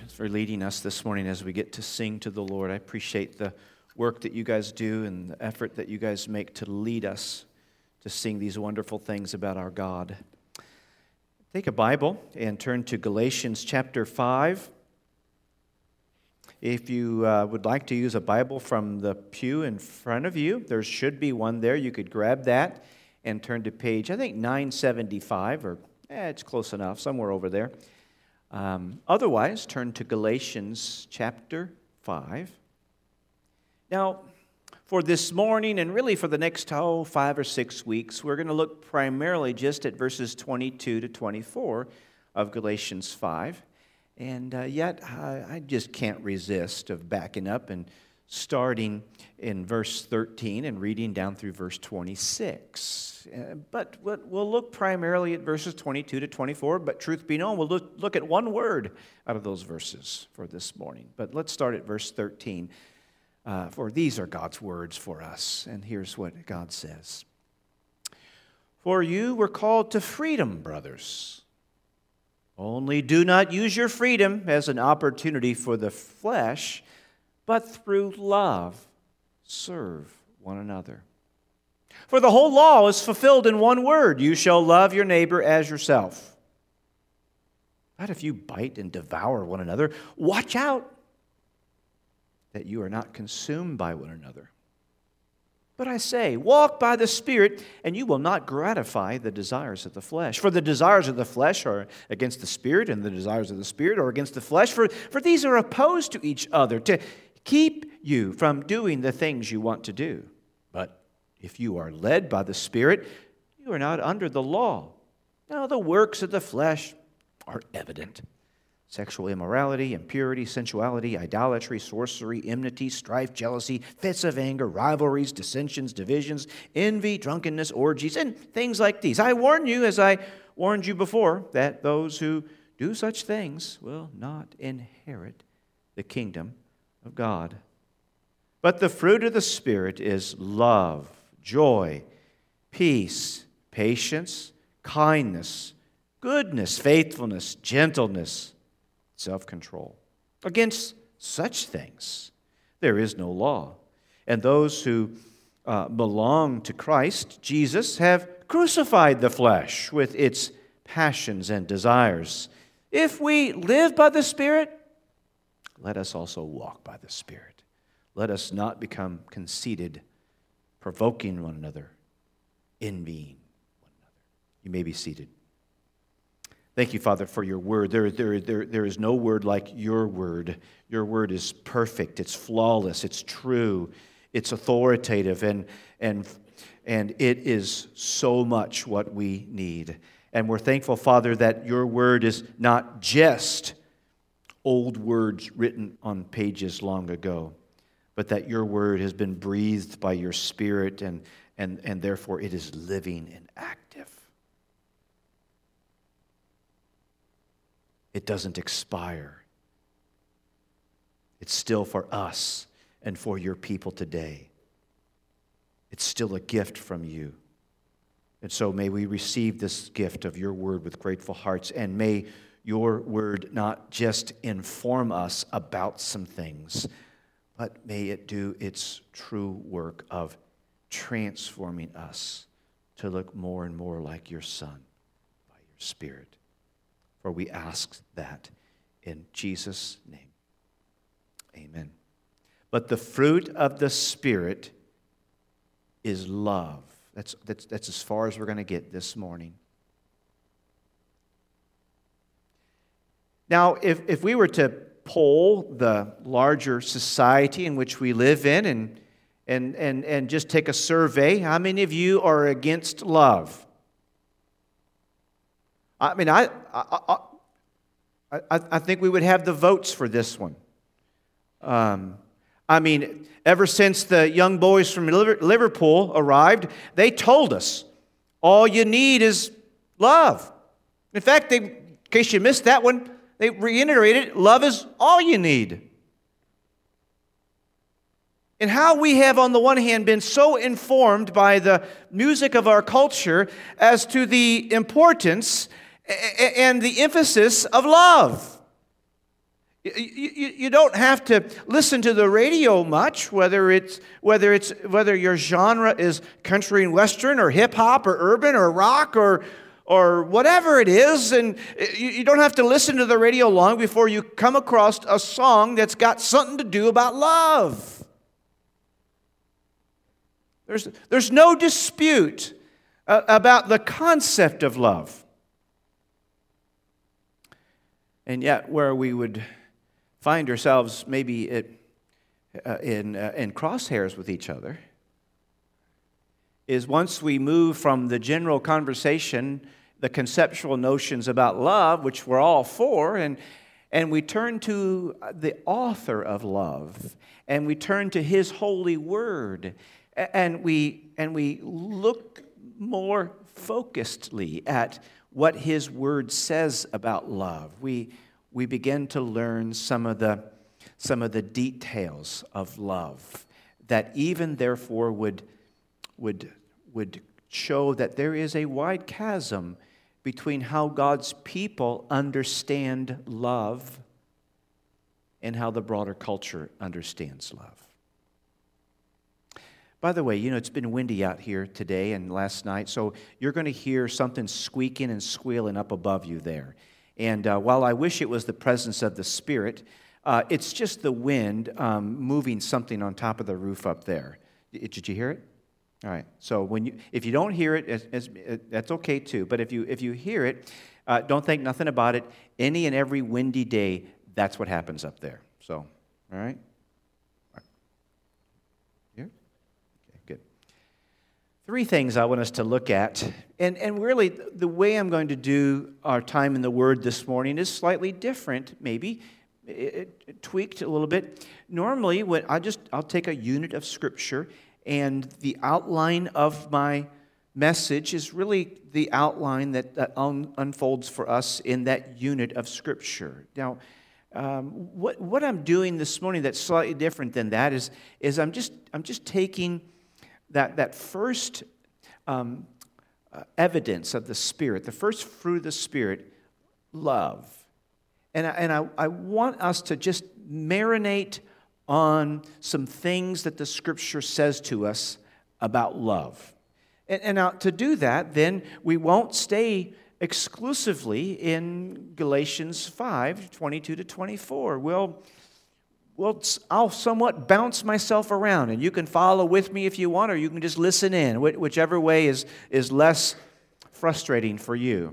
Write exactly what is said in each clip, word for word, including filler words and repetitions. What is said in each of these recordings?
for leading us this morning as we get to sing to the Lord. I appreciate the work that you guys do and the effort that you guys make to lead us to sing these wonderful things about our God. Take a Bible and turn to Galatians chapter five. If you uh, would like to use a Bible from the pew in front of you, there should be one there. You could grab that and turn to page, I think, nine seventy-five, or eh, it's close enough, somewhere over there. Um, otherwise, turn to Galatians chapter five. Now, for this morning, and really for the next oh, five or six weeks, we're going to look primarily just at verses twenty-two to twenty-four of Galatians five. And uh, yet, I, I just can't resist of backing up and starting in verse thirteen and reading down through verse twenty-six. Uh, but we'll look primarily at verses twenty-two to twenty-four, but truth be known, we'll look, look at one word out of those verses for this morning. But let's start at verse thirteen, uh, for these are God's words for us. And here's what God says. For you were called to freedom, brothers. Only do not use your freedom as an opportunity for the flesh, but through love serve one another. For the whole law is fulfilled in one word, you shall love your neighbor as yourself. But if you bite and devour one another, watch out that you are not consumed by one another. But I say, walk by the Spirit, and you will not gratify the desires of the flesh. For the desires of the flesh are against the Spirit, and the desires of the Spirit are against the flesh. For, for these are opposed to each other, to keep you from doing the things you want to do. But if you are led by the Spirit, you are not under the law. Now the works of the flesh are evident. Sexual immorality, impurity, sensuality, idolatry, sorcery, enmity, strife, jealousy, fits of anger, rivalries, dissensions, divisions, envy, drunkenness, orgies, and things like these. I warn you, as I warned you before, that those who do such things will not inherit the kingdom of God. But the fruit of the Spirit is love, joy, peace, patience, kindness, goodness, faithfulness, gentleness, self-control. Against such things there is no law. And those who uh, belong to Christ Jesus have crucified the flesh with its passions and desires. If we live by the Spirit, let us also walk by the Spirit. Let us not become conceited, provoking one another, envying one another. You may be seated. Thank you, Father, for your word. There, there, there, there is no word like your word. Your word is perfect. It's flawless. It's true. It's authoritative. And, and, and it is so much what we need. And we're thankful, Father, that your word is not just old words written on pages long ago, but that your word has been breathed by your Spirit, and, and, and therefore it is living and active. It doesn't expire. It's still for us and for your people today. It's still a gift from you. And so may we receive this gift of your word with grateful hearts, and may your word not just inform us about some things, but may it do its true work of transforming us to look more and more like your Son by your Spirit. For we ask that in Jesus' name. Amen. But the fruit of the Spirit is love. That's, that's, that's as far as we're going to get this morning. Now, if, if we were to poll the larger society in which we live in and, and, and, and just take a survey, how many of you are against love? I mean, I, I, I, I think we would have the votes for this one. Um, I mean, ever since the young boys from Liverpool arrived, they told us, all you need is love. In fact, they, in case you missed that one, they reiterated, love is all you need. And how we have, on the one hand, been so informed by the music of our culture as to the importance and the emphasis of love. You, you, you don't have to listen to the radio much, whether it's whether it's whether your genre is country and western or hip hop or urban or rock or or whatever it is, and you, you don't have to listen to the radio long before you come across a song that's got something to do about love. There's there's no dispute uh, about the concept of love. And yet, where we would find ourselves maybe at, uh, in, uh, in crosshairs with each other is once we move from the general conversation, the conceptual notions about love, which we're all for, and, and we turn to the author of love, and we turn to His holy word, and we, and we look more focusedly at what His word says about love. We we begin to learn some of the some of the details of love that even therefore would would would show that there is a wide chasm between how God's people understand love and how the broader culture understands love. By the way, you know, it's been windy out here today and last night, so you're going to hear something squeaking and squealing up above you there. And uh, while I wish it was the presence of the Spirit, uh, it's just the wind um, moving something on top of the roof up there. Did you hear it? All right. So when you, if you don't hear it, it's, it's, that's okay too. But if you if you hear it, uh, don't think nothing about it. Any and every windy day, that's what happens up there. So, all right. Three things I want us to look at, and, and really the way I'm going to do our time in the Word this morning is slightly different, maybe it, it tweaked a little bit. Normally, when I just I'll take a unit of Scripture, and the outline of my message is really the outline that, that un, unfolds for us in that unit of Scripture. Now, um, what what I'm doing this morning that's slightly different than that is is I'm just I'm just taking That that first um, uh, evidence of the Spirit, the first fruit of the Spirit, love. And, I, and I, I want us to just marinate on some things that the Scripture says to us about love. And, and now to do that, then we won't stay exclusively in Galatians five, twenty-two to twenty-four. We'll Well, I'll somewhat bounce myself around, and you can follow with me if you want, or you can just listen in, whichever way is, is less frustrating for you.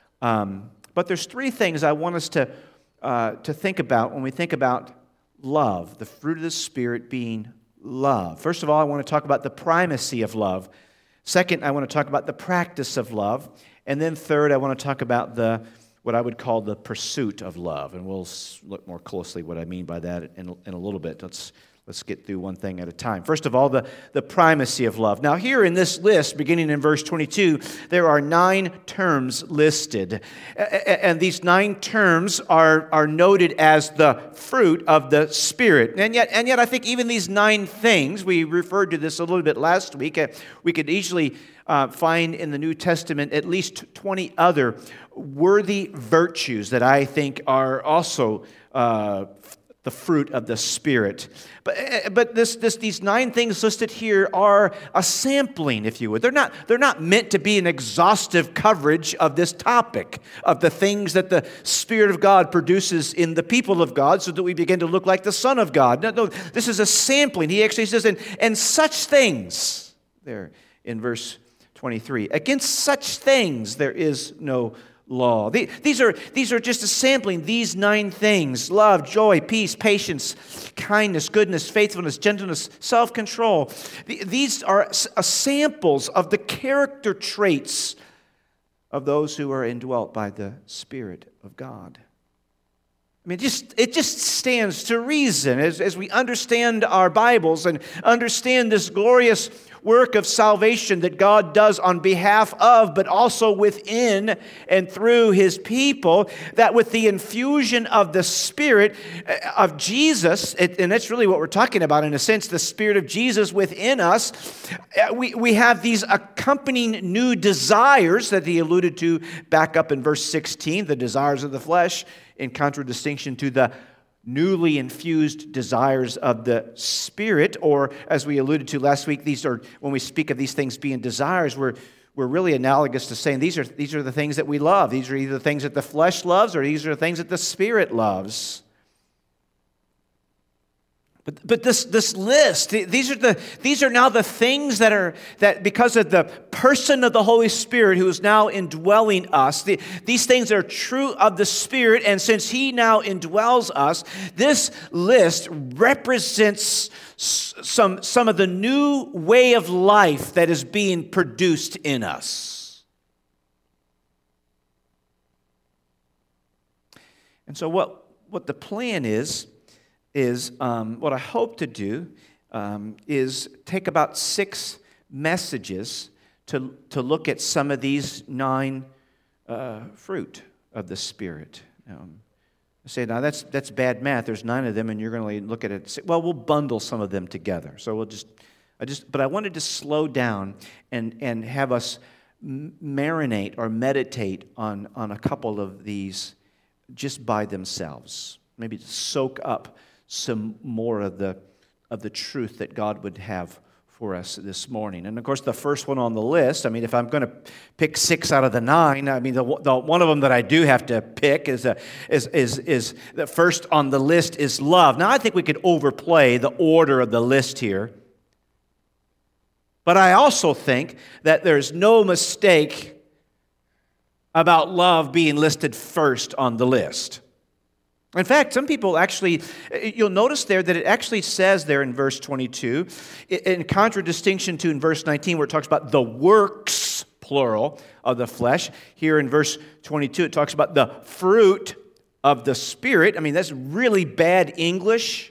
Um, but there's three things I want us to, uh, to think about when we think about love, the fruit of the Spirit being love. First of all, I want to talk about the primacy of love. Second, I want to talk about the practice of love. And then third, I want to talk about the what I would call the pursuit of love. And we'll look more closely what I mean by that in, in a little bit. Let's let's get through one thing at a time. First of all, the, the primacy of love. Now here in this list, beginning in verse twenty-two, there are nine terms listed. And these nine terms are, are noted as the fruit of the Spirit. And yet, and yet I think even these nine things, we referred to this a little bit last week, we could easily Uh, find in the New Testament at least twenty other worthy virtues that I think are also uh, the fruit of the Spirit. But but this this these nine things listed here are a sampling, if you would. They're not they're not meant to be an exhaustive coverage of this topic, of the things that the Spirit of God produces in the people of God, so that we begin to look like the Son of God. No, no, this is a sampling. He actually says, and, and such things, there in verse twenty-three. Against such things there is no law. These are, these are just a sampling, these nine things: love, joy, peace, patience, kindness, goodness, faithfulness, gentleness, self-control. These are samples of the character traits of those who are indwelt by the Spirit of God. I mean, just it just stands to reason as, as we understand our Bibles and understand this glorious work of salvation that God does on behalf of, but also within and through His people, that with the infusion of the Spirit of Jesus, and that's really what we're talking about in a sense, the Spirit of Jesus within us, we, we have these accompanying new desires that He alluded to back up in verse sixteen, the desires of the flesh, in contradistinction to the newly infused desires of the Spirit, or as we alluded to last week, these are, when we speak of these things being desires, we're, we're really analogous to saying these are, these are the things that we love. These are either the things that the flesh loves, or these are the things that the Spirit loves. But, but this, this list, these are the these are now the things that are that because of the person of the Holy Spirit who is now indwelling us. The, these things are true of the Spirit, and since He now indwells us, this list represents some some of the new way of life that is being produced in us. And so, what what the plan is. is um, what I hope to do um, is take about six messages to, to look at some of these nine uh, fruit of the Spirit. Um, I say, now that's that's bad math. There's nine of them, and you're going to look at it. Well, we'll bundle some of them together. So we'll just, I just, but I wanted to slow down and and have us marinate or meditate on on a couple of these just by themselves. Maybe to soak up some more of the of the truth that God would have for us this morning. And of course, the first one on the list, I mean, if I'm going to pick six out of the nine, I mean, the, the one of them that I do have to pick is, a, is, is, is the first on the list is love. Now, I think we could overplay the order of the list here. But I also think that there's no mistake about love being listed first on the list. In fact, some people actually, you'll notice there that it actually says there in verse twenty-two, in contradistinction to in verse nineteen where it talks about the works, plural, of the flesh. Here in verse twenty-two it talks about the fruit of the Spirit. I mean, that's really bad English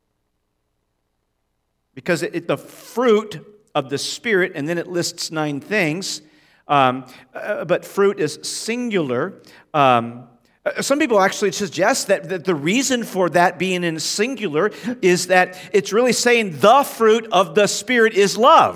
because it, it, the fruit of the Spirit, and then it lists nine things, um, uh, but fruit is singular. Um Some people actually suggest that, that the reason for that being in singular is that it's really saying the fruit of the Spirit is love.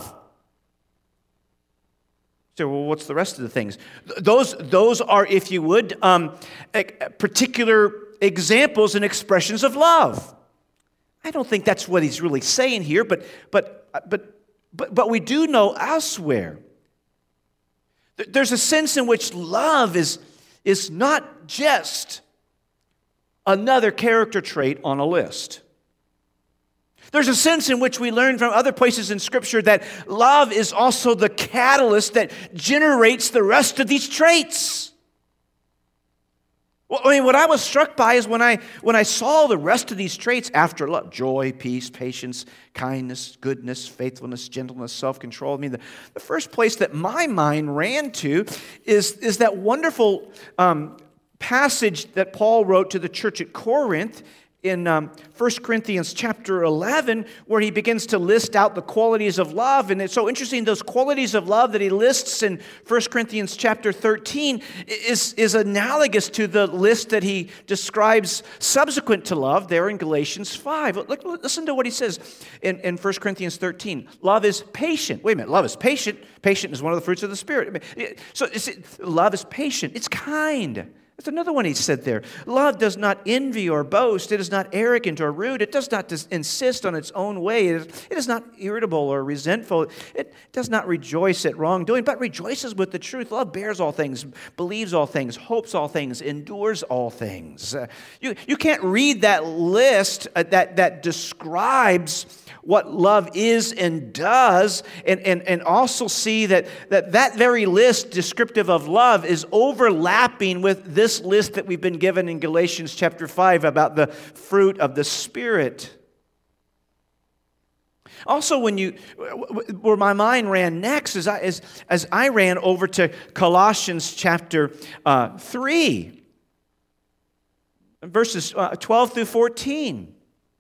So, well, what's the rest of the things? Those, those are, if you would, um, particular examples and expressions of love. I don't think that's what he's really saying here, but but but but but we do know elsewhere. There's a sense in which love is. is not just another character trait on a list. There's a sense in which we learn from other places in Scripture that love is also the catalyst that generates the rest of these traits. Well, I mean, what I was struck by is when I when I saw the rest of these traits after love: joy, peace, patience, kindness, goodness, faithfulness, gentleness, self-control. I mean, the, the first place that my mind ran to is, is that wonderful um, passage that Paul wrote to the church at Corinth in um, First Corinthians chapter eleven, where he begins to list out the qualities of love. And it's so interesting, those qualities of love that he lists in First Corinthians chapter thirteen is, is analogous to the list that he describes subsequent to love there in Galatians five. Look, listen to what he says in, in First Corinthians thirteen. Love is patient. Wait a minute, love is patient. Patient is one of the fruits of the Spirit. I mean, so it's, love is patient. It's kind. That's another one he said there. Love does not envy or boast. It is not arrogant or rude. It does not insist on its own way. It is, it is not irritable or resentful. It does not rejoice at wrongdoing, but rejoices with the truth. Love bears all things, believes all things, hopes all things, endures all things. Uh, you, you can't read that list uh, that, that describes what love is and does, and, and, and also see that, that that very list descriptive of love is overlapping with this list that we've been given in Galatians chapter five about the fruit of the Spirit. Also, when you, where my mind ran next is I, as, as I ran over to Colossians chapter uh, three, verses uh, twelve through fourteen.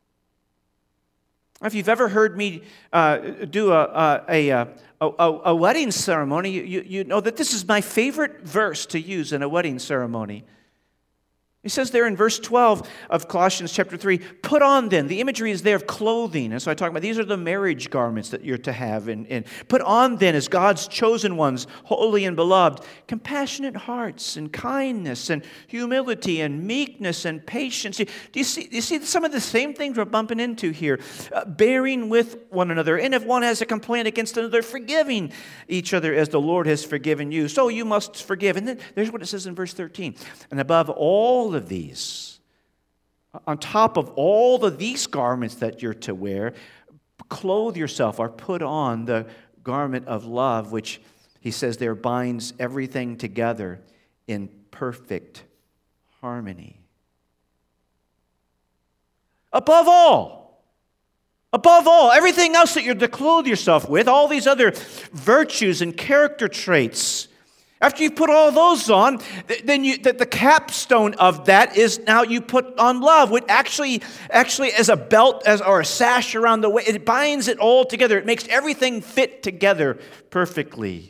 If you've ever heard me uh, do a, a, a, a, a wedding ceremony, you, you know that this is my favorite verse to use in a wedding ceremony. He says there in verse twelve of Colossians chapter three, put on then. The imagery is there of clothing. And so I talk about these are the marriage garments that you're to have. And, and put on then as God's chosen ones, holy and beloved, compassionate hearts and kindness and humility and meekness and patience. Do you see, do you see some of the same things we're bumping into here? Uh, bearing with one another. And if one has a complaint against another, forgiving each other as the Lord has forgiven you. So you must forgive. And then there's what it says in verse thirteen. And above all of these, on top of all of these garments that you're to wear, clothe yourself or put on the garment of love, which he says there binds everything together in perfect harmony. Above all, above all, everything else that you're to clothe yourself with, all these other virtues and character traits, after you put all those on, then you, the, the capstone of that is now you put on love, which actually, actually as a belt as or a sash around the waist, it binds it all together. It makes everything fit together perfectly.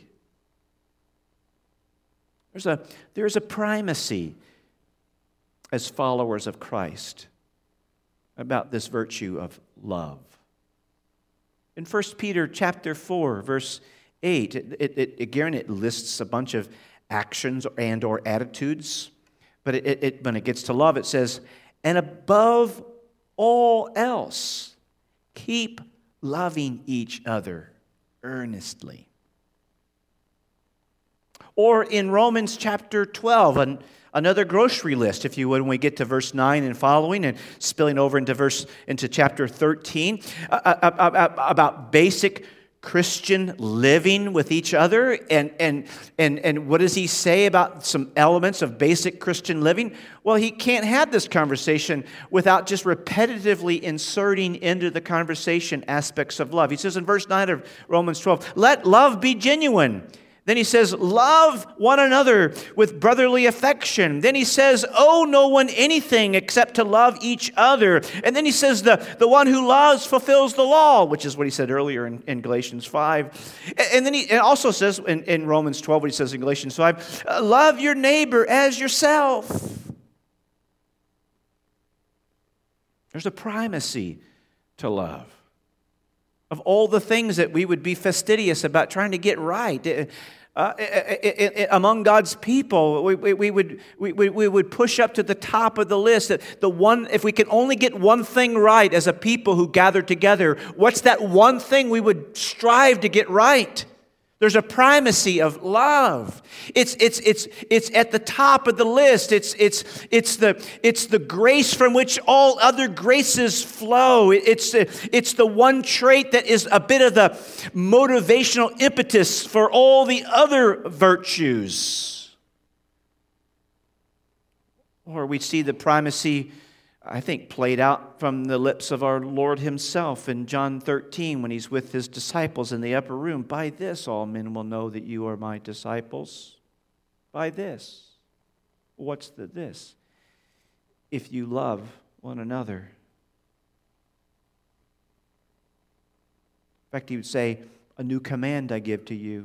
There's a, there's a primacy as followers of Christ about this virtue of love. In First Peter chapter four, verse eight, it, it, it, again, it lists a bunch of actions and or attitudes, but it, it, it, when it gets to love, it says, and above all else, keep loving each other earnestly. Or in Romans chapter twelve, an, another grocery list, if you would, when we get to verse nine and following, and spilling over into verse into chapter thirteen, uh, uh, uh, about basic Christian living with each other. And, and, and, and what does he say about some elements of basic Christian living? Well, he can't have this conversation without just repetitively inserting into the conversation aspects of love. He says in verse nine of Romans twelve, let love be genuine. Then he says, love one another with brotherly affection. Then he says, owe no one anything except to love each other. And then he says, the, the one who loves fulfills the law, which is what he said earlier in, in Galatians five. And then he it also says in, in Romans twelve, what he says in Galatians five, love your neighbor as yourself. There's a primacy to love. Of all the things that we would be fastidious about trying to get right, uh, it, it, it, among God's people, we, we, we would we, we would push up to the top of the list that the one, if we could only get one thing right as a people who gather together, what's that one thing we would strive to get right? There's a primacy of love. It's it's it's it's at the top of the list. It's it's it's the it's the grace from which all other graces flow. It's it's the one trait that is a bit of the motivational impetus for all the other virtues. Or we see the primacy, I think, played out from the lips of our Lord himself in John thirteen when he's with his disciples in the upper room. By this all men will know that you are my disciples. By this. What's the this? If you love one another. In fact, he would say, a new command I give to you.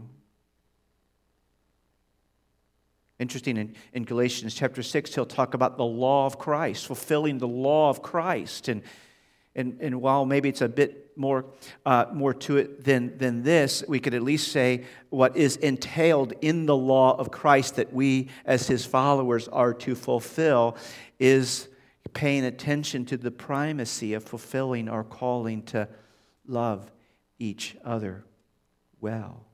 Interesting, in, in Galatians chapter six, he'll talk about the law of Christ, fulfilling the law of Christ. And, and, and while maybe it's a bit more uh, more to it than, than this, we could at least say what is entailed in the law of Christ that we as his followers are to fulfill is paying attention to the primacy of fulfilling our calling to love each other well.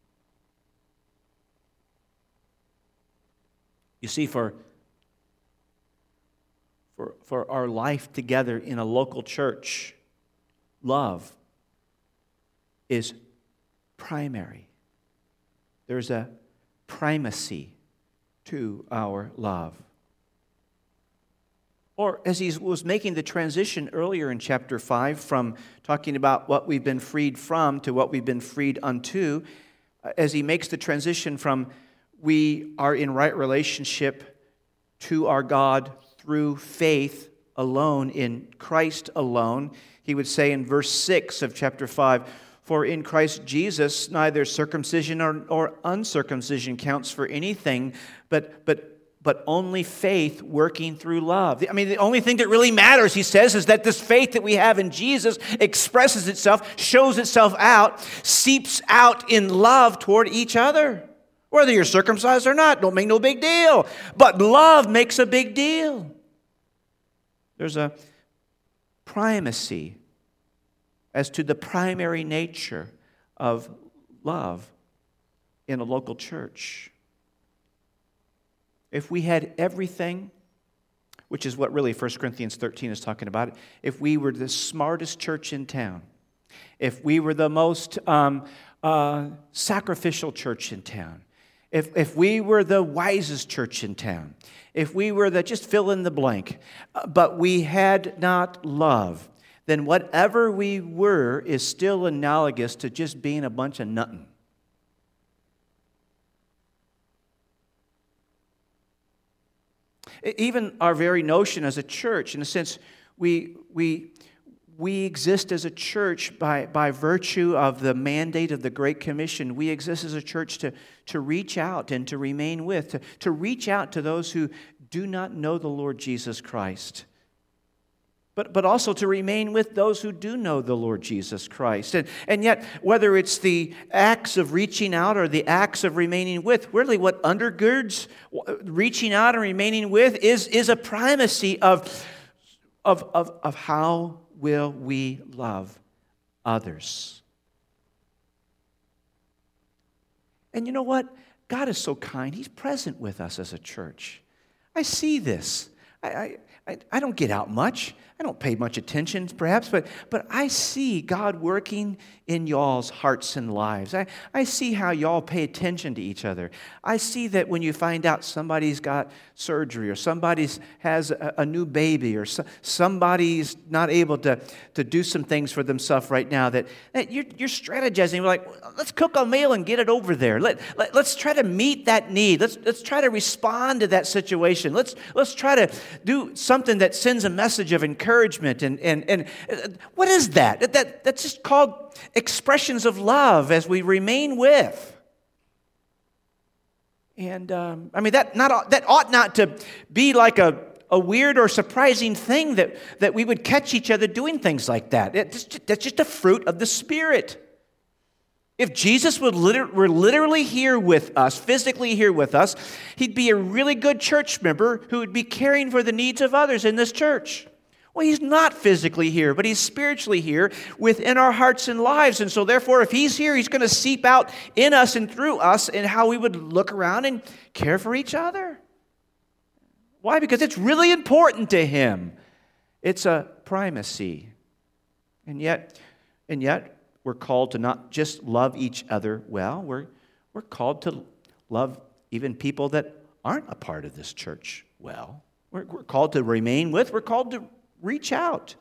You see, for, for, for our life together in a local church, love is primary. There's a primacy to our love. Or as he was making the transition earlier in chapter five from talking about what we've been freed from to what we've been freed unto, as he makes the transition from we are in right relationship to our God through faith alone, in Christ alone. He would say in verse six of chapter five, for in Christ Jesus neither circumcision or, or uncircumcision counts for anything, but, but, but only faith working through love. I mean, the only thing that really matters, he says, is that this faith that we have in Jesus expresses itself, shows itself out, seeps out in love toward each other. Whether you're circumcised or not, don't make no big deal. But love makes a big deal. There's a primacy as to the primary nature of love in a local church. If we had everything, which is what really First Corinthians thirteen is talking about, if we were the smartest church in town, if we were the most um, uh, sacrificial church in town, if, if we were the wisest church in town, if we were the just fill in the blank, uh, but we had not love, then whatever we were is still analogous to just being a bunch of nothing. Even our very notion as a church, in a sense, we we we exist as a church by, by virtue of the mandate of the Great Commission. We exist as a church to, to reach out and to remain with, to, to reach out to those who do not know the Lord Jesus Christ. But, but also to remain with those who do know the Lord Jesus Christ. And, and yet, whether it's the acts of reaching out or the acts of remaining with, really what undergirds reaching out and remaining with is, is a primacy of, of, of, of how will we love others. And you know what? God is so kind. He's present with us as a church. I see this. I, I, I don't get out much. I don't pay much attention, perhaps, but, but I see God working in y'all's hearts and lives. I, I see how y'all pay attention to each other. I see that when you find out somebody's got surgery or somebody has a, a new baby or so, somebody's not able to, to do some things for themselves right now, that, that you're, you're strategizing. You're like, let's cook a meal and get it over there. Let, let, let's try to meet that need. Let's, let's try to respond to that situation. Let's, let's try to do something that sends a message of encouragement. Encouragement and, and, and what is that? that? That that's just called expressions of love as we remain with. And um, I mean that not that ought not to be like a, a weird or surprising thing that, that we would catch each other doing things like that. It, that's just a fruit of the Spirit. If Jesus would liter- were literally here with us, physically here with us, he'd be a really good church member who would be caring for the needs of others in this church. Well, he's not physically here, but he's spiritually here within our hearts and lives. And so therefore, if he's here, he's going to seep out in us and through us in how we would look around and care for each other. Why? Because it's really important to him. It's a primacy. And yet, and yet, we're called to not just love each other well, we're, we're called to love even people that aren't a part of this church well. We're, we're called to remain with, we're called to reach out.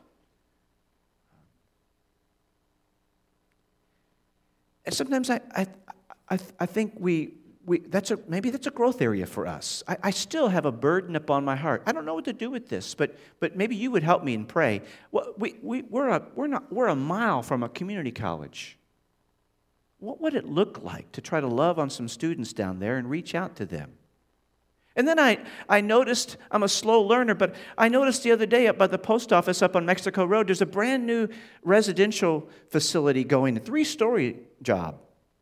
And sometimes I, I, I, I think we, we that's a maybe that's a growth area for us. I, I still have a burden upon my heart. I don't know what to do with this, but but maybe you would help me and pray. Well, we we we're a we're not we're a mile from a community college. What would it look like to try to love on some students down there and reach out to them? And then I, I noticed, I'm a slow learner, but I noticed the other day up by the post office up on Mexico Road, there's a brand new residential facility going, a three-story job.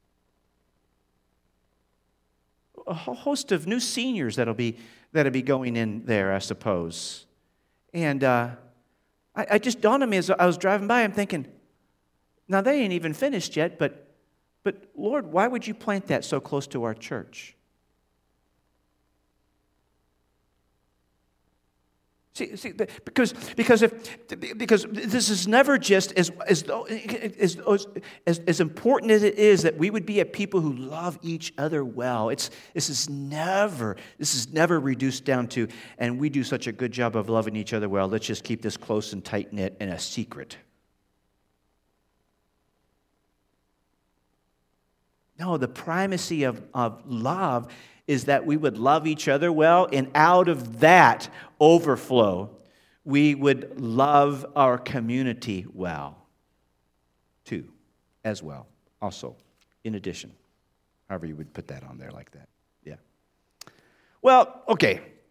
A whole host of new seniors that'll be that'll be going in there, I suppose. And uh, I, I just dawned on me as I was driving by, I'm thinking, now they ain't even finished yet, but but Lord, why would you plant that so close to our church? See, see, because because if because this is never just as as though as, as as important as it is that we would be a people who love each other well. It's this is never this is never reduced down to, and we do such a good job of loving each other well. Let's just keep this close and tight knit and a secret. No, the primacy of, of love is that we would love each other well, and out of that overflow, we would love our community well, too, as well, also, in addition. However you would put that on there like that, yeah. Well, okay,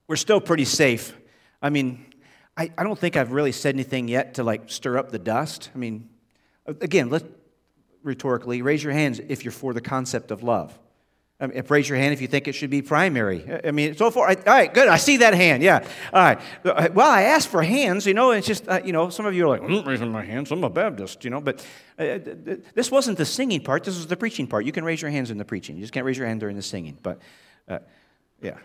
we're still pretty safe. I mean, I, I don't think I've really said anything yet to like stir up the dust. I mean, again, let's rhetorically raise your hands if you're for the concept of love. I mean, if, raise your hand if you think it should be primary. I mean, so far, all right, good. I see that hand. Yeah. All right. Well, I asked for hands. You know, it's just uh, you know, some of you are like, I'm not raising my hands. I'm a Baptist. You know, but uh, this wasn't the singing part. This was the preaching part. You can raise your hands in the preaching. You just can't raise your hand during the singing. But uh, yeah.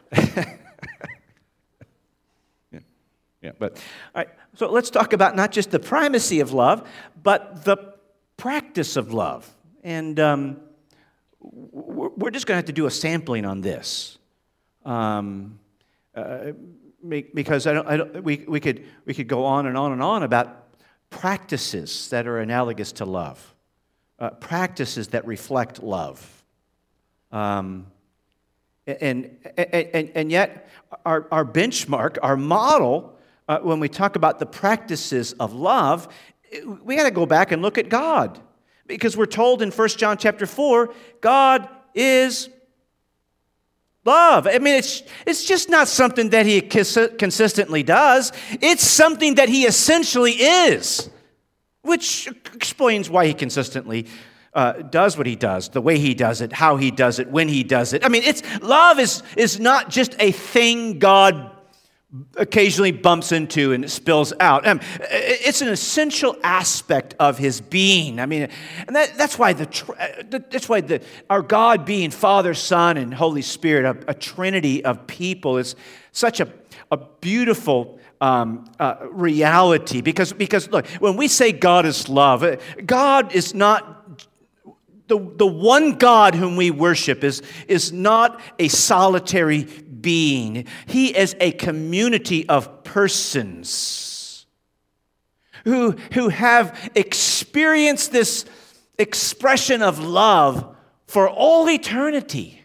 yeah. Yeah. But all right. So let's talk about not just the primacy of love, but the practice of love. And um, we're just going to have to do a sampling on this, um, uh, because I don't, I don't, we we could we could go on and on and on about practices that are analogous to love, uh, practices that reflect love, um, and, and and yet our our benchmark, our model, uh, when we talk about the practices of love, we got to go back and look at God. Because we're told in First John chapter four, God is love. I mean, it's, it's just not something that he consistently does. It's something that he essentially is, which explains why he consistently uh, does what he does, the way he does it, how he does it, when he does it. I mean, it's love is, is not just a thing God occasionally bumps into and spills out. Um, it's an essential aspect of his being. I mean, and that, that's why the that's why the our God being Father, Son, and Holy Spirit, a, a trinity of people, is such a a beautiful um, uh, reality. Because because look, when we say God is love, God is not. The, the one God whom we worship is, is not a solitary being. He is a community of persons who, who have experienced this expression of love for all eternity.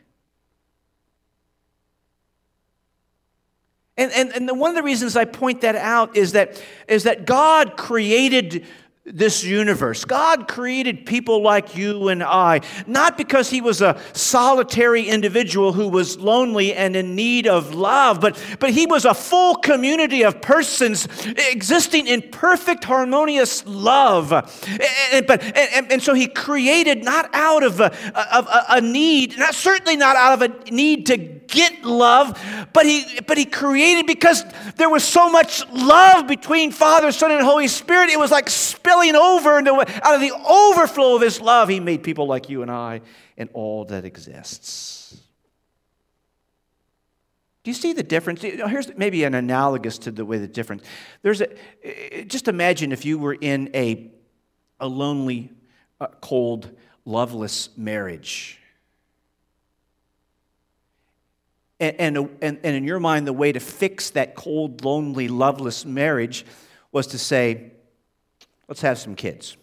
And, and, and the, one of the reasons I point that out is that, is that God created this universe. God created people like you and I, not because he was a solitary individual who was lonely and in need of love, but, but he was a full community of persons existing in perfect, harmonious love. And, but, and, and so he created not out of a, of a, a need, not certainly not out of a need to get love, but he, but he created because there was so much love between Father, Son, and Holy Spirit. It was like spilling over into, out of the overflow of his love, he made people like you and I and all that exists. Do you see the difference? Here's maybe an analogous to the way the difference. There's a, just imagine if you were in a, a lonely, uh, cold, loveless marriage. And, and, and, and in your mind, the way to fix that cold, lonely, loveless marriage was to say, let's have some kids.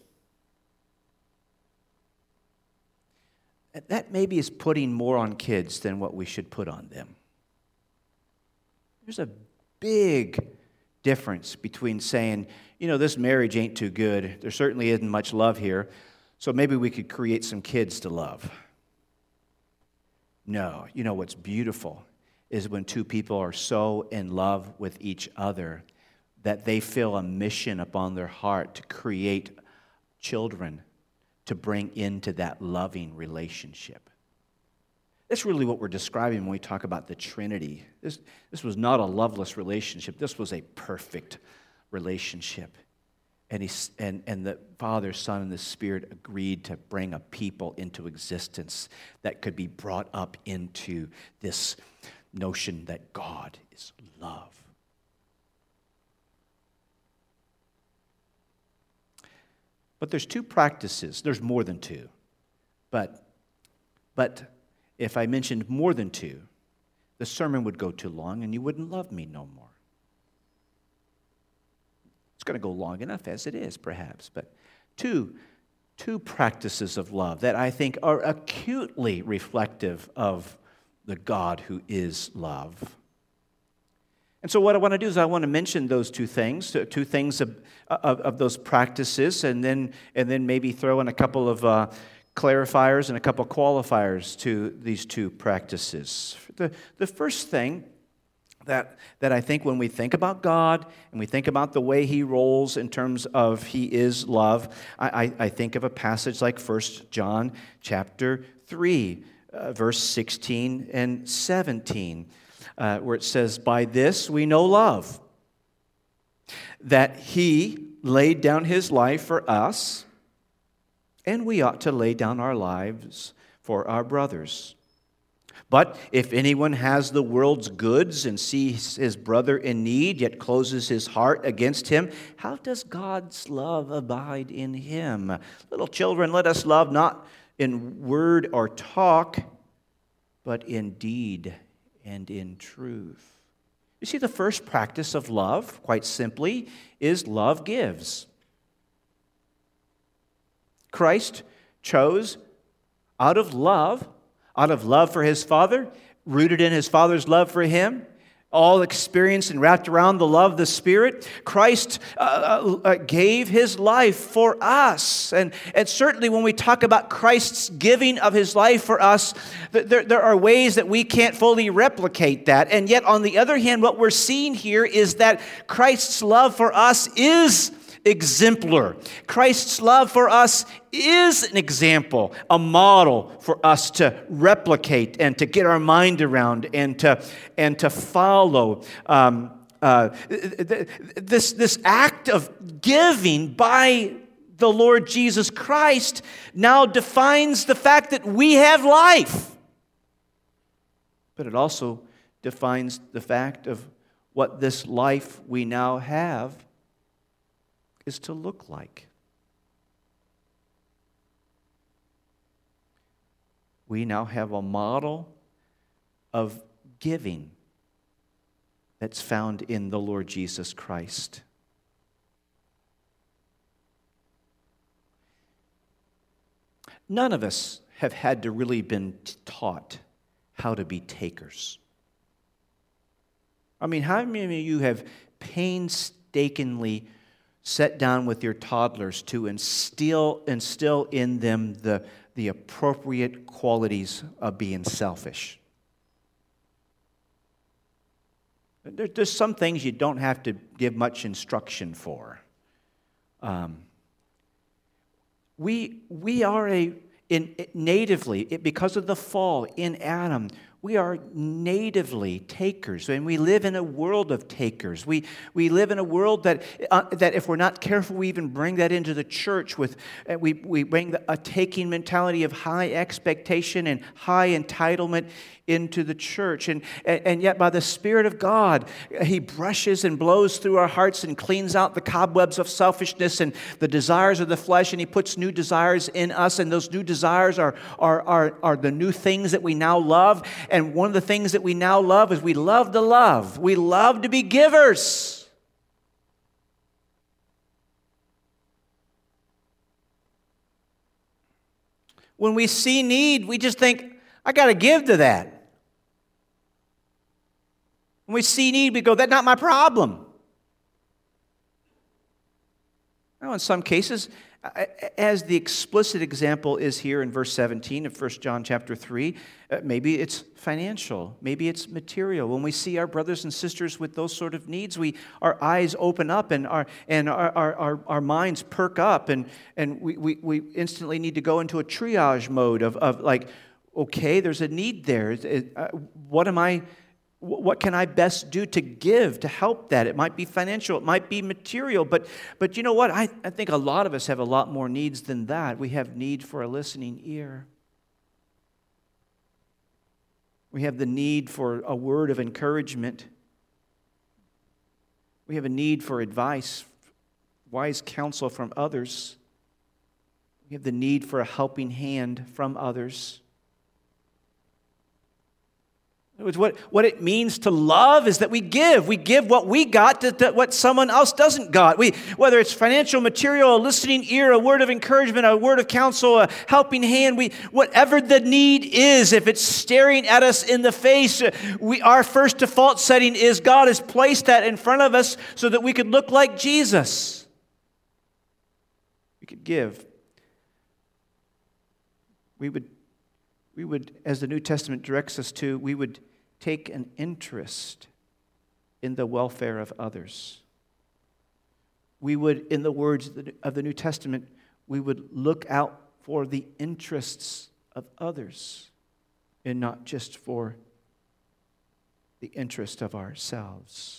That maybe is putting more on kids than what we should put on them. There's a big difference between saying, you know, this marriage ain't too good. There certainly isn't much love here, so maybe we could create some kids to love. No, you know what's beautiful is when two people are so in love with each other that they feel a mission upon their heart to create children to bring into that loving relationship. That's really what we're describing when we talk about the Trinity. This, this was not a loveless relationship. This was a perfect relationship. And, he, and, and the Father, Son, and the Spirit agreed to bring a people into existence that could be brought up into this notion that God is love. But there's two practices. There's more than two. But, but if I mentioned more than two, the sermon would go too long and you wouldn't love me no more. It's going to go long enough as it is, perhaps. But two, two practices of love that I think are acutely reflective of the God who is love. And so what I want to do is I want to mention those two things, two things of, of, of those practices, and then and then maybe throw in a couple of uh, clarifiers and a couple of qualifiers to these two practices. The, the first thing that, that I think when we think about God and we think about the way He rolls in terms of He is love, I, I, I think of a passage like First John chapter three, uh, verse sixteen and seventeen, uh, where it says, "By this we know love, that He laid down His life for us, and we ought to lay down our lives for our brothers. But if anyone has the world's goods and sees his brother in need, yet closes his heart against him, how does God's love abide in him? Little children, let us love not in word or talk, but in deed and in truth." You see, the first practice of love, quite simply, is love gives. Christ chose out of love, out of love for His Father, rooted in His Father's love for Him, all experienced and wrapped around the love of the Spirit. Christ uh, uh, gave His life for us. And, and certainly when we talk about Christ's giving of His life for us, there, there are ways that we can't fully replicate that. And yet, on the other hand, what we're seeing here is that Christ's love for us is exemplar. Christ's love for us is an example, a model for us to replicate and to get our mind around and to and to follow. Um, uh, this this act of giving by the Lord Jesus Christ now defines the fact that we have life, but it also defines the fact of what this life we now have is to look like. We now have a model of giving that's found in the Lord Jesus Christ. None of us have had to really been taught how to be takers. I mean, how many of you have painstakingly sat down with your toddlers to instill, instill in them the, the appropriate qualities of being selfish? There, there's some things you don't have to give much instruction for. Um, we, we are a, in, natively, it, because of the fall in Adam, we are natively takers, and we live in a world of takers. We we live in a world that uh, that if we're not careful, we even bring that into the church. With uh, we we bring the, a taking mentality of high expectation and high entitlement into the church, and, and and yet by the Spirit of God, He brushes and blows through our hearts and cleans out the cobwebs of selfishness and the desires of the flesh, and He puts new desires in us, and those new desires are are are, are the new things that we now love. And one of the things that we now love is we love to love. We love to be givers. When we see need, we just think, I got to give to that. When we see need, we go, that's not my problem. Now, in some cases, as the explicit example is here in verse seventeen of First John chapter three, maybe it's financial, maybe it's material. When we see our brothers and sisters with those sort of needs, we our eyes open up and our and our our, our, our minds perk up, and, and we, we, we instantly need to go into a triage mode of, of like, okay, there's a need there. What am I What can I best do to give, to help that? It might be financial, it might be material, but but you know what? I, I think a lot of us have a lot more needs than that. We have need for a listening ear. We have the need for a word of encouragement. We have a need for advice, wise counsel from others. We have the need for a helping hand from others. What, what it means to love is that we give. We give what we got to, to what someone else doesn't got. We, whether it's financial, material, a listening ear, a word of encouragement, a word of counsel, a helping hand, we, whatever the need is, if it's staring at us in the face, we, our first default setting is God has placed that in front of us so that we could look like Jesus. We could give. We would We would, as the New Testament directs us to, we would take an interest in the welfare of others. We would, in the words of the New Testament, we would look out for the interests of others and not just for the interest of ourselves.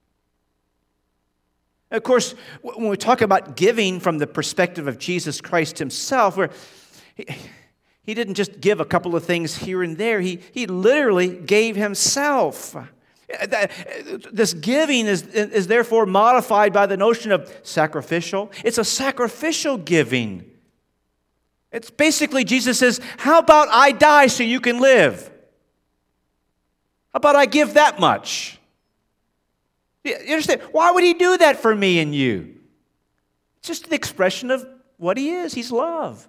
Of course, when we talk about giving from the perspective of Jesus Christ himself, where he, he didn't just give a couple of things here and there. He, he literally gave himself. This giving is, is therefore modified by the notion of sacrificial. It's a sacrificial giving. It's basically Jesus says, how about I die so you can live? How about I give that much? You understand? Why would he do that for me and you? It's just an expression of what he is. He's love.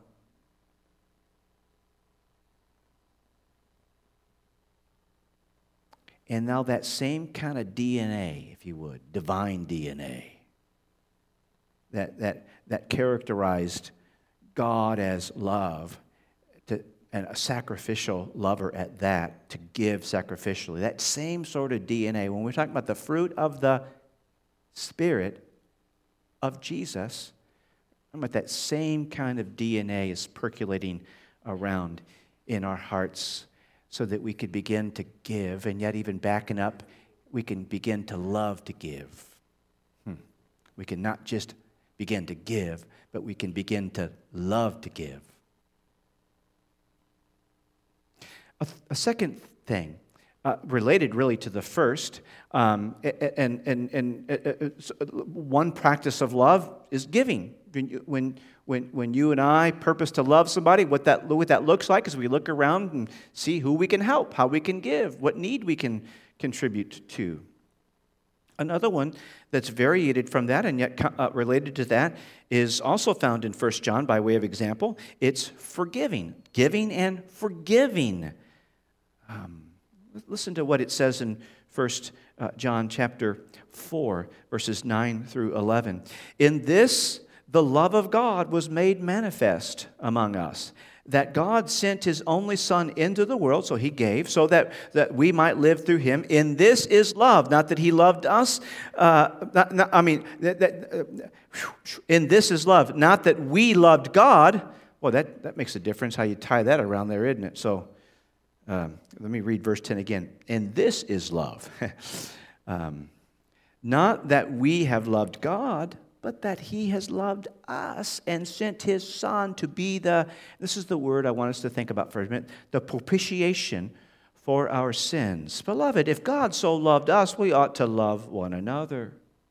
And now that same kind of D N A, if you would, divine D N A, that, that, that characterized God as love, to, and a sacrificial lover at that, to give sacrificially. That same sort of D N A, when we're talking about the fruit of the Spirit of Jesus, about that same kind of D N A is percolating around in our hearts so that we could begin to give, and yet even backing up, we can begin to love to give. Hmm. We can not just begin to give, but we can begin to love to give. A, a second thing, uh, related really to the first, um, and, and, and, and uh, one practice of love is giving. When, when, when you and I purpose to love somebody, what that, what that looks like is we look around and see who we can help, how we can give, what need we can contribute to. Another one that's variated from that and yet uh, related to that is also found in First John by way of example. It's forgiving, giving and forgiving. Um, listen to what it says in First John chapter four, verses nine through eleven. In this, the love of God was made manifest among us, that God sent His only Son into the world, so He gave, so that, that we might live through Him. In this is love, not that He loved us. Uh, not, not, I mean, that, that, uh, in this is love, not that we loved God. Well, that, that makes a difference how you tie that around there, isn't it? So um, let me read verse ten again. And this is love. um, not that we have loved God, but that He has loved us and sent His Son to be the, this is the word I want us to think about for a minute, the propitiation for our sins. Beloved, if God so loved us, we ought to love one another.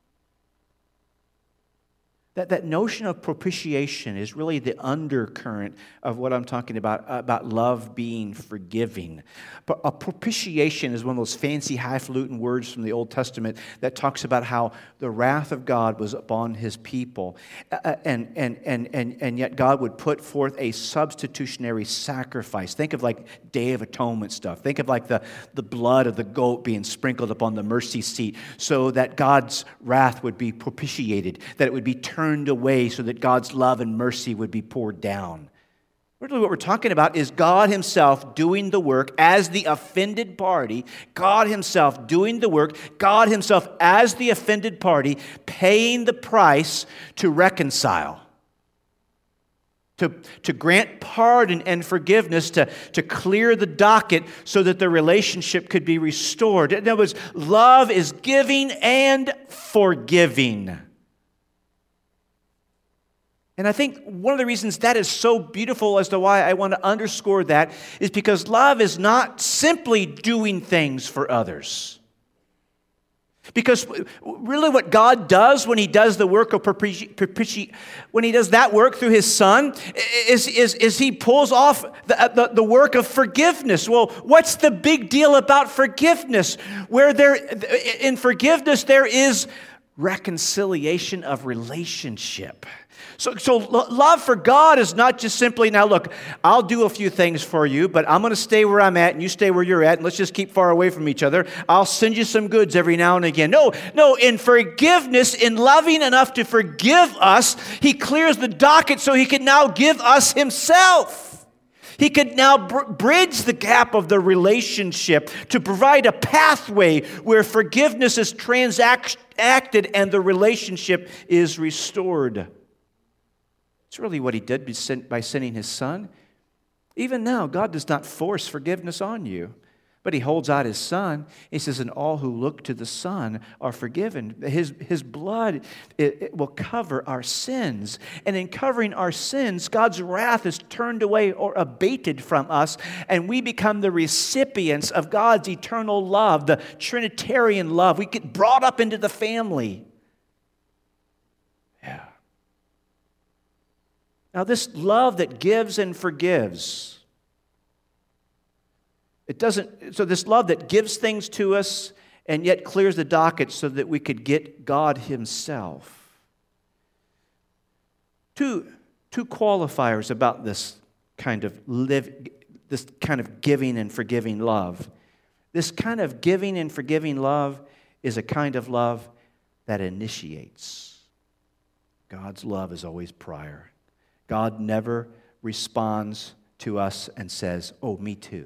That, that notion of propitiation is really the undercurrent of what I'm talking about, about love being forgiving. But a propitiation is one of those fancy highfalutin words from the Old Testament that talks about how the wrath of God was upon His people. Uh, and, and, and, and, and yet God would put forth a substitutionary sacrifice. Think of like Day of Atonement stuff. Think of like the, the blood of the goat being sprinkled upon the mercy seat so that God's wrath would be propitiated, that it would be turned turned away so that God's love and mercy would be poured down. Really what we're talking about is God Himself doing the work as the offended party, God Himself doing the work, God Himself as the offended party, paying the price to reconcile, to, to grant pardon and forgiveness, to, to clear the docket so that the relationship could be restored. In other words, love is giving and forgiving. And I think one of the reasons that is so beautiful as to why I want to underscore that is because love is not simply doing things for others. Because really what God does when He does the work of propitiation, propiti- when He does that work through His Son, is, is, is He pulls off the, the, the work of forgiveness. Well, what's the big deal about forgiveness? Where there, in forgiveness there is reconciliation of relationship. So, so love for God is not just simply, now look, I'll do a few things for you, but I'm going to stay where I'm at and you stay where you're at, and let's just keep far away from each other. I'll send you some goods every now and again. No, no, in forgiveness, in loving enough to forgive us, He clears the docket so He can now give us Himself. He could now br- bridge the gap of the relationship to provide a pathway where forgiveness is transacted and the relationship is restored. It's really what he did by sending his Son. Even now, God does not force forgiveness on you. But he holds out his Son. He says, and all who look to the Son are forgiven. His, his blood it, it will cover our sins. And in covering our sins, God's wrath is turned away or abated from us, and we become the recipients of God's eternal love, the Trinitarian love. We get brought up into the family. Yeah. Now, this love that gives and forgives, It doesn't, so this love that gives things to us and yet clears the docket so that we could get God himself. Two, two qualifiers about this kind of live, this kind of giving and forgiving love. This kind of giving and forgiving love is a kind of love that initiates. God's love is always prior. God never responds to us and says, oh, me too.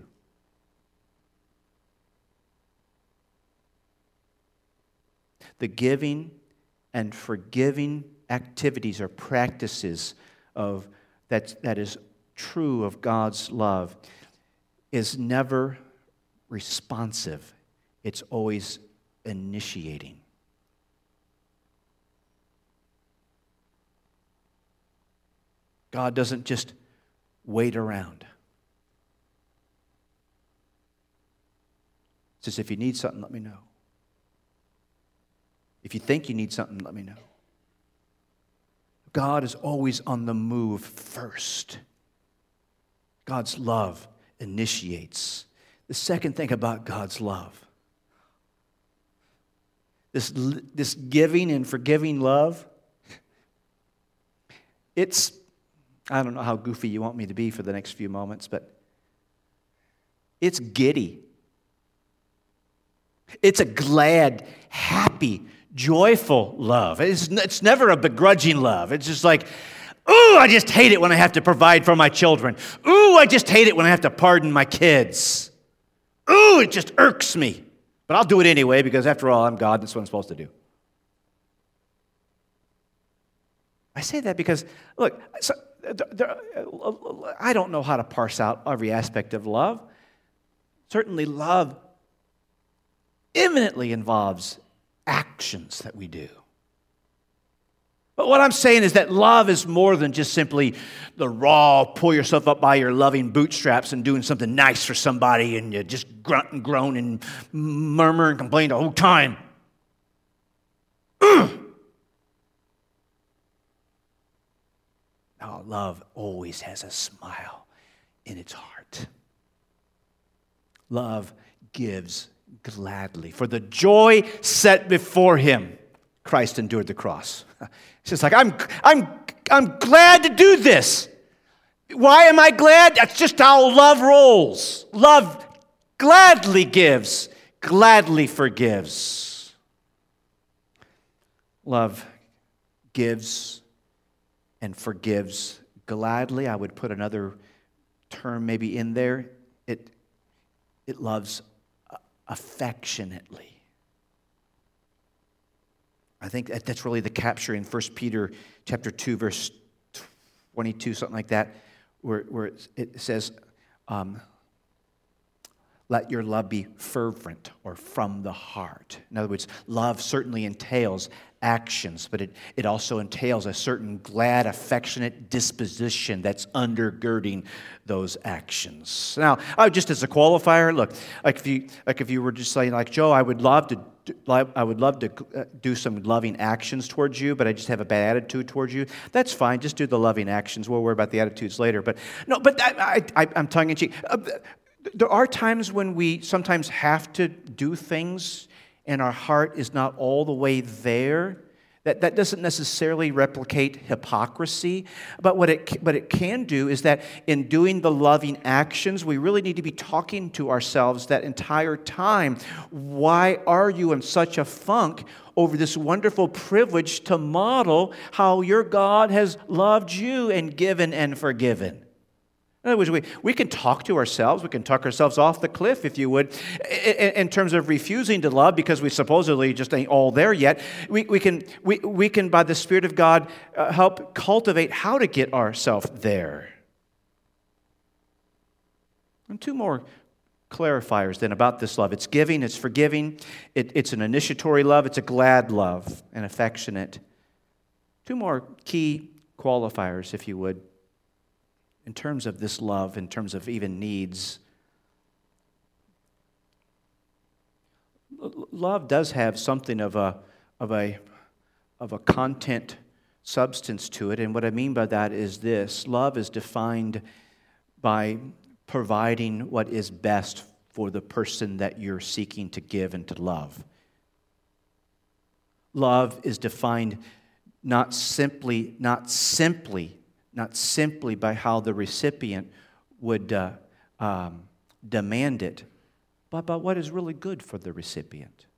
The giving and forgiving activities or practices of that, that is true of God's love is never responsive. It's always initiating. God doesn't just wait around. He says, if you need something, let me know. If you think you need something, let me know. God is always on the move first. God's love initiates. The second thing about God's love, this, this giving and forgiving love, it's, I don't know how goofy you want me to be for the next few moments, but it's giddy. It's a glad, happy, joyful love. It's, it's never a begrudging love. It's just like, ooh, I just hate it when I have to provide for my children. Ooh, I just hate it when I have to pardon my kids. Ooh, it just irks me. But I'll do it anyway because after all, I'm God. That's what I'm supposed to do. I say that because, look, so, there, I don't know how to parse out every aspect of love. Certainly love imminently involves actions that we do. But what I'm saying is that love is more than just simply the raw, pull yourself up by your loving bootstraps and doing something nice for somebody and you just grunt and groan and murmur and complain the whole time. Ugh. No, love always has a smile in its heart. Love gives gladly. For the joy set before him, Christ endured the cross. It's just like, I'm, I'm, I'm glad to do this. Why am I glad? That's just how love rolls. Love gladly gives, gladly forgives. Love gives and forgives gladly. I would put another term maybe in there. It, it loves affectionately. I think that that's really the capture in First Peter chapter two, verse twenty-two, something like that, where, where it says, um, let your love be fervent or from the heart. In other words, love certainly entails actions, but it, it also entails a certain glad, affectionate disposition that's undergirding those actions. Now, uh, just as a qualifier, look, like if you like if you were just saying, like, Joe, I would love to do, I would love to do some loving actions towards you, but I just have a bad attitude towards you. That's fine. Just do the loving actions. We'll worry about the attitudes later. But no, but I, I, I, I'm tongue in cheek. Uh, there are times when we sometimes have to do things and our heart is not all the way there. That, that doesn't necessarily replicate hypocrisy, but what it, what it can do is that in doing the loving actions, we really need to be talking to ourselves that entire time. Why are you in such a funk over this wonderful privilege to model how your God has loved you and given and forgiven? In other words, we, we can talk to ourselves. We can talk ourselves off the cliff, if you would, in, in terms of refusing to love because we supposedly just ain't all there yet. We, we, can, we, we can, by the Spirit of God, uh, help cultivate how to get ourselves there. And two more clarifiers then about this love. It's giving, it's forgiving, it, it's an initiatory love, it's a glad love, and affectionate. Two more key qualifiers, if you would, in terms of this love, in terms of even needs. Love does have something of a of a of a content substance to it, and what I mean by that is this: love is defined by providing what is best for the person that you're seeking to give and to love. Love is defined not simply, not simply, not simply by how the recipient would uh, um, demand it, but by what is really good for the recipient.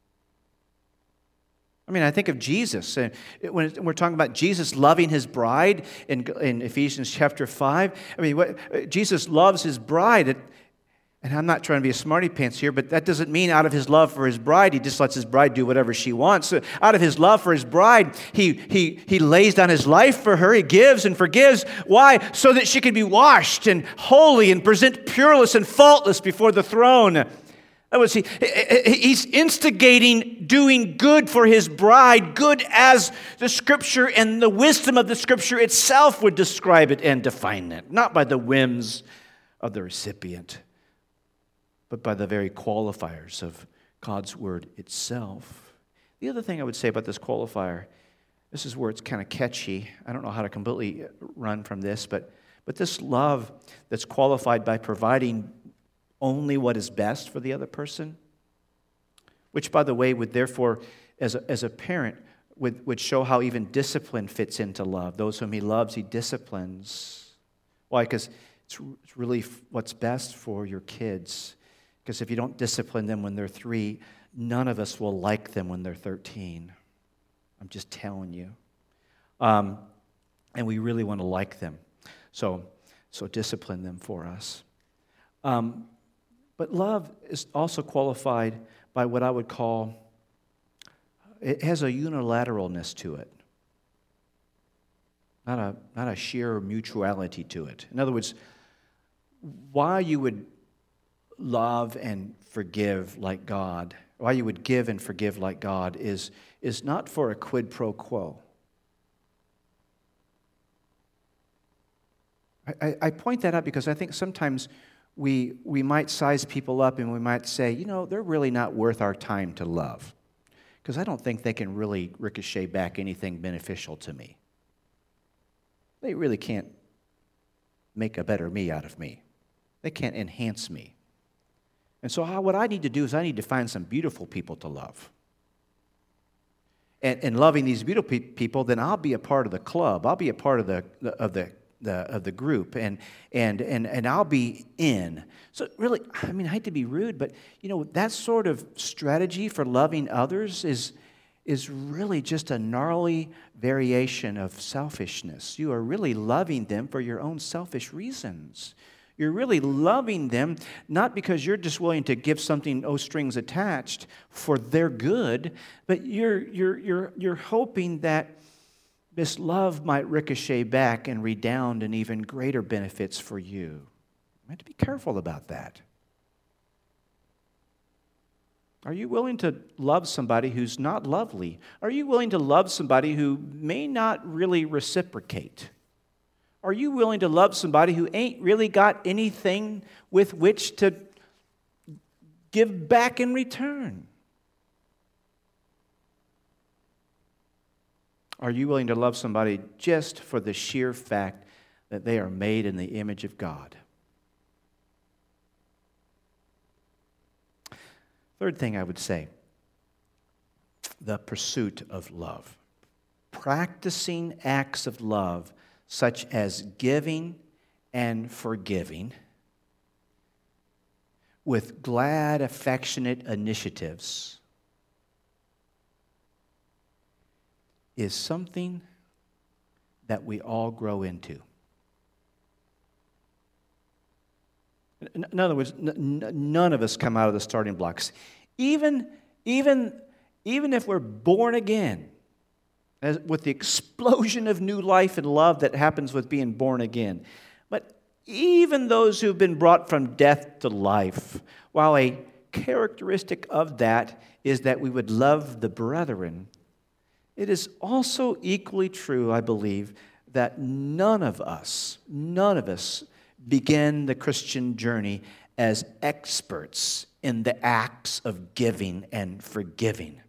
I mean, I think of Jesus. Uh, when we're talking about Jesus loving his bride in, in Ephesians chapter five, I mean, what, Jesus loves his bride. It, and I'm not trying to be a smarty pants here, but that doesn't mean out of his love for his bride, he just lets his bride do whatever she wants. So out of his love for his bride, he, he, he lays down his life for her. He gives and forgives. Why? So that she can be washed and holy and present pureless and faultless before the throne. That was he, he's instigating doing good for his bride, good as the Scripture and the wisdom of the Scripture itself would describe it and define it. Not by the whims of the recipient, but by the very qualifiers of God's Word itself. The other thing I would say about this qualifier, this is where it's kind of catchy. I don't know how to completely run from this, but, but this love that's qualified by providing only what is best for the other person, which, by the way, would therefore, as a, as a parent, would, would show how even discipline fits into love. Those whom he loves, he disciplines. Why? Because it's, it's really what's best for your kids. Because if you don't discipline them when they're three, none of us will like them when they're thirteen. I'm just telling you. Um, and we really want to like them. So, so discipline them for us. Um, But love is also qualified by what I would call, it has a unilateralness to it. Not a, not a sheer mutuality to it. In other words, why you would love and forgive like God, why you would give and forgive like God is, is not for a quid pro quo. I, I, I point that out because I think sometimes We, we might size people up and we might say, you know, they're really not worth our time to love because I don't think they can really ricochet back anything beneficial to me. They really can't make a better me out of me. They can't enhance me. And so how, what I need to do is I need to find some beautiful people to love. And, and loving these beautiful pe- people, then I'll be a part of the club. I'll be a part of the, of the The, of the group, and and and and I'll be in. So really, I mean, I hate to be rude, but you know, that sort of strategy for loving others is is really just a gnarly variation of selfishness. You are really loving them for your own selfish reasons. You're really loving them not because you're just willing to give something, no strings attached, for their good, but you're you're you're you're hoping that this love might ricochet back and redound in even greater benefits for you. You have to be careful about that. Are you willing to love somebody who's not lovely? Are you willing to love somebody who may not really reciprocate? Are you willing to love somebody who ain't really got anything with which to give back in return? Are you willing to love somebody just for the sheer fact that they are made in the image of God? Third thing I would say, the pursuit of love. Practicing acts of love such as giving and forgiving with glad, affectionate initiatives is something that we all grow into. In other words, n- n- none of us come out of the starting blocks. Even, even, even if we're born again, as with the explosion of new life and love that happens with being born again. But even those who've been brought from death to life, while a characteristic of that is that we would love the brethren, it is also equally true, I believe, that none of us, none of us begin the Christian journey as experts in the acts of giving and forgiving.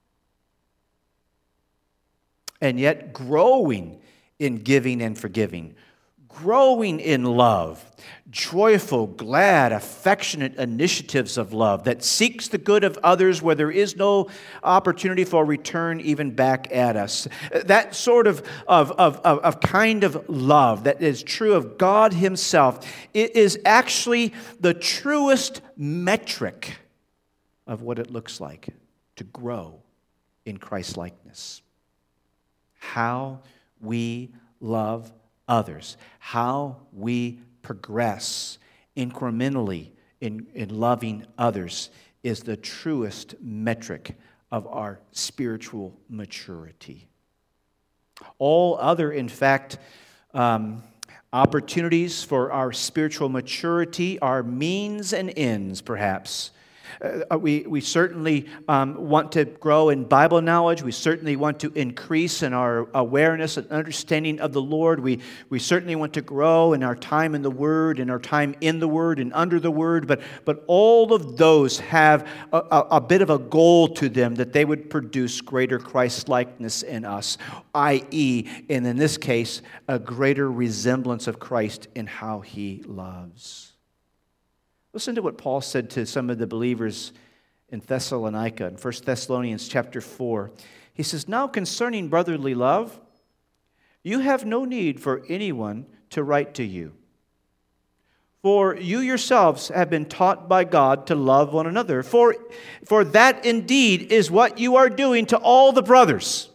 And yet growing in giving and forgiving, growing in love, joyful, glad, affectionate initiatives of love that seeks the good of others where there is no opportunity for return even back at us. That sort of, of, of, of, of kind of love that is true of God Himself, it is actually the truest metric of what it looks like to grow in Christ-likeness. How we love others, how we progress incrementally in, in loving others is the truest metric of our spiritual maturity. All other, in fact, um, opportunities for our spiritual maturity are means and ends, perhaps. Uh, we, we certainly um, want to grow in Bible knowledge. We certainly want to increase in our awareness and understanding of the Lord. We, we certainly want to grow in our time in the Word, in our time in the Word and under the Word. But, but all of those have a, a, a bit of a goal to them that they would produce greater Christ-likeness in us, that is, and in this case, a greater resemblance of Christ in how He loves. Listen to what Paul said to some of the believers in Thessalonica in First Thessalonians chapter four. He says, "Now concerning brotherly love, you have no need for anyone to write to you. For you yourselves have been taught by God to love one another. For, for that indeed is what you are doing to all the brothers."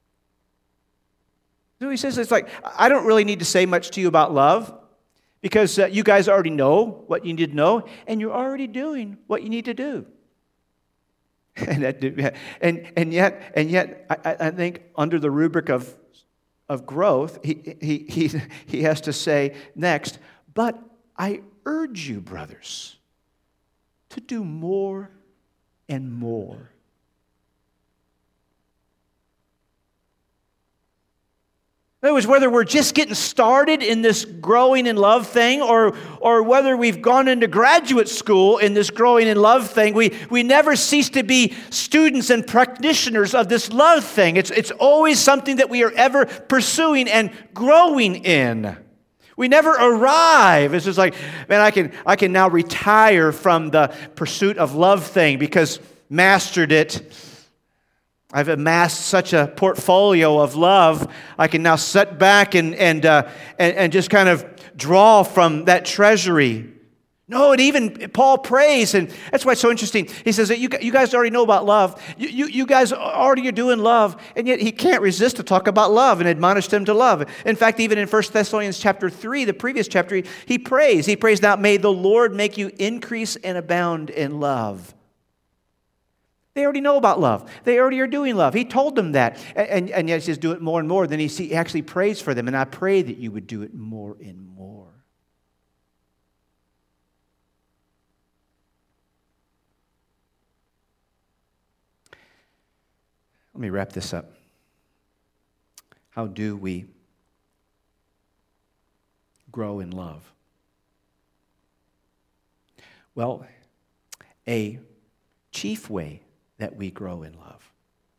So he says, it's like, I don't really need to say much to you about love. Because uh, you guys already know what you need to know, and you're already doing what you need to do. and, that, and, and yet, and yet, I, I think under the rubric of, of growth, he, he, he, he has to say next, "But I urge you, brothers, to do more and more." In other words, whether we're just getting started in this growing in love thing or, or whether we've gone into graduate school in this growing in love thing, we, we never cease to be students and practitioners of this love thing. It's, it's always something that we are ever pursuing and growing in. We never arrive. It's just like, man, I can, I can now retire from the pursuit of love thing because mastered it. I've amassed such a portfolio of love, I can now sit back and and, uh, and and just kind of draw from that treasury. No, and even Paul prays, and that's why it's so interesting. He says that you, you guys already know about love. You, you, you guys already are doing love, and yet he can't resist to talk about love and admonish them to love. In fact, even in First Thessalonians chapter three, the previous chapter, he, he prays. He prays, "Now may the Lord make you increase and abound in love." They already know about love. They already are doing love. He told them that. And, and, and yet he says, do it more and more. Then he, see, he actually prays for them. And I pray that you would do it more and more. Let me wrap this up. How do we grow in love? Well, a chief way that we grow in love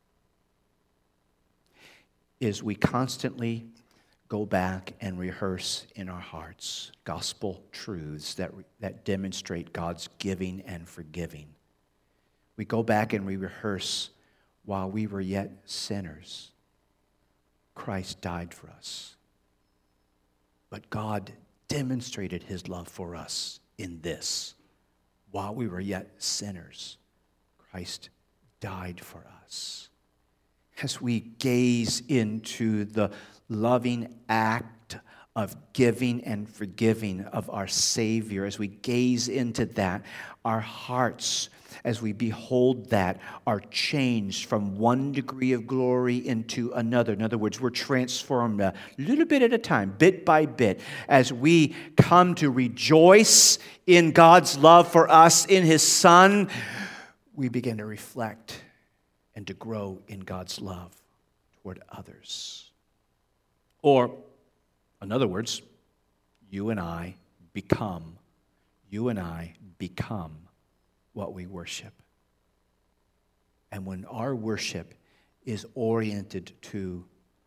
is we constantly go back and rehearse in our hearts gospel truths that, that demonstrate God's giving and forgiving. We go back and we rehearse while we were yet sinners, Christ died for us. But God demonstrated His love for us in this. While we were yet sinners, Christ died for us. As we gaze into the loving act of giving and forgiving of our Savior, as we gaze into that, our hearts, as we behold that, are changed from one degree of glory into another. In other words, we're transformed a little bit at a time, bit by bit, as we come to rejoice in God's love for us, in His Son. We begin to reflect and to grow in God's love toward others. Or, in other words, you and I become, you and I become what we worship. And when our worship is oriented to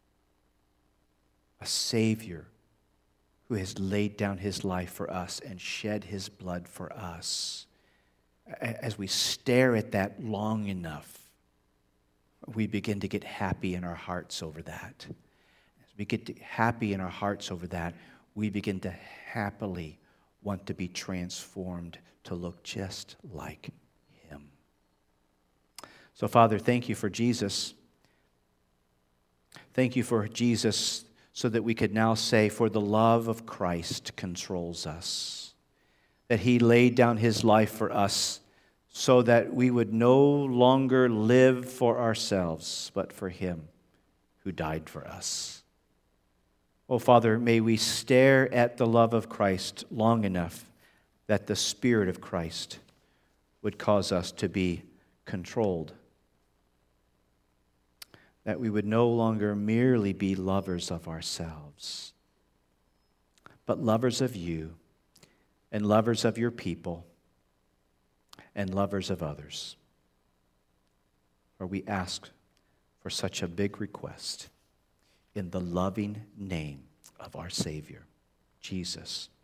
a Savior who has laid down His life for us and shed His blood for us, as we stare at that long enough, we begin to get happy in our hearts over that. As we get happy in our hearts over that, we begin to happily want to be transformed to look just like Him. So, Father, thank you for Jesus. Thank you for Jesus so that we could now say, for the love of Christ controls us. That He laid down His life for us so that we would no longer live for ourselves, but for Him who died for us. Oh, Father, may we stare at the love of Christ long enough that the Spirit of Christ would cause us to be controlled. That we would no longer merely be lovers of ourselves, but lovers of You and lovers of Your people and lovers of others. For we ask for such a big request in the loving name of our Savior, Jesus